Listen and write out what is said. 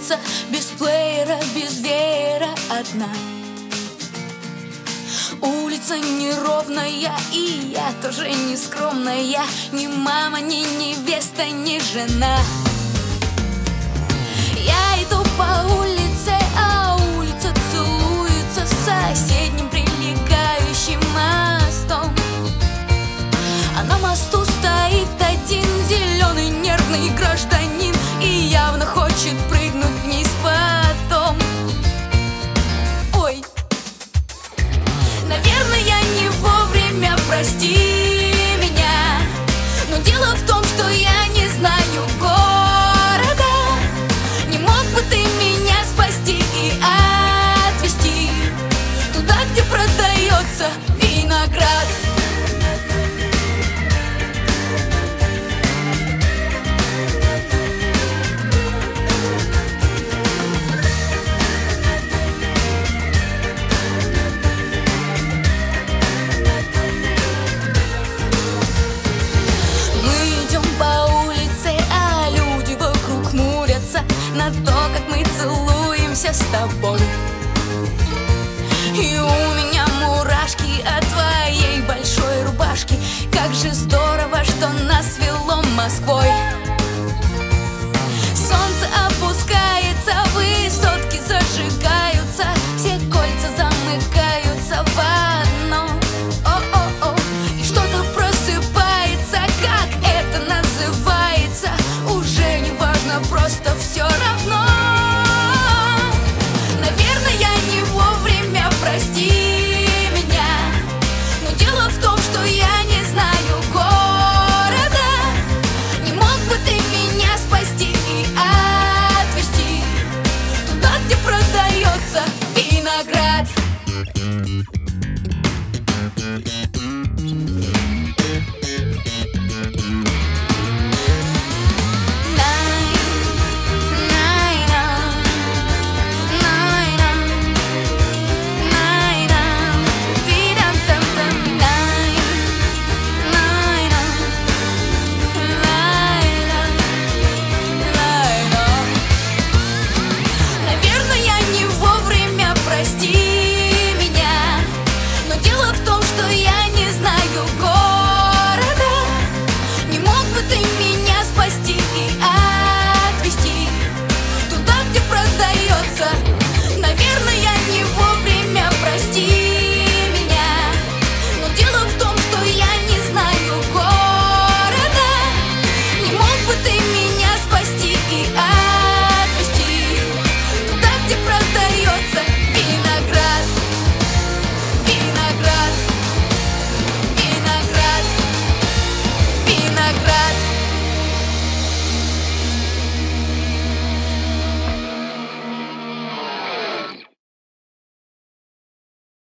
улица без плеера, без веера одна. Улица неровная, и я тоже не скромная, ни мама, ни невеста, ни жена. Я иду по улице, а улица целуется с соседним прилегающим мостом. А на мосту стоит один зеленый нервный гражданин и явно хочет прыгнуть вниз потом. Ой, наверное, я не вовремя, прости меня, но дело в том, что я не знаю города. Не мог бы ты меня спасти и отвезти туда, где продается виноград? На то, как мы целуемся с тобой. И у меня мурашки от твоей большой рубашки. Как же здорово, что нас свело Москвой. Солнце опускается, высотки зажигаются, все кольца замыкаются в одно. О-о-о, и что-то просыпается, как это называется, уже не важно, просто все равно. Наверное, я не вовремя, прости меня, но дело в том, что я не знаю города. Не мог бы ты меня спасти и отвезти туда, где продается виноград? Прости меня, но дело в том, что я не знаю города. Не мог бы ты меня спасти и отвезти туда, где продается? Наверное, я не вовремя, прости меня, но дело в том, что я не знаю города. Не мог бы ты меня спасти и отвезти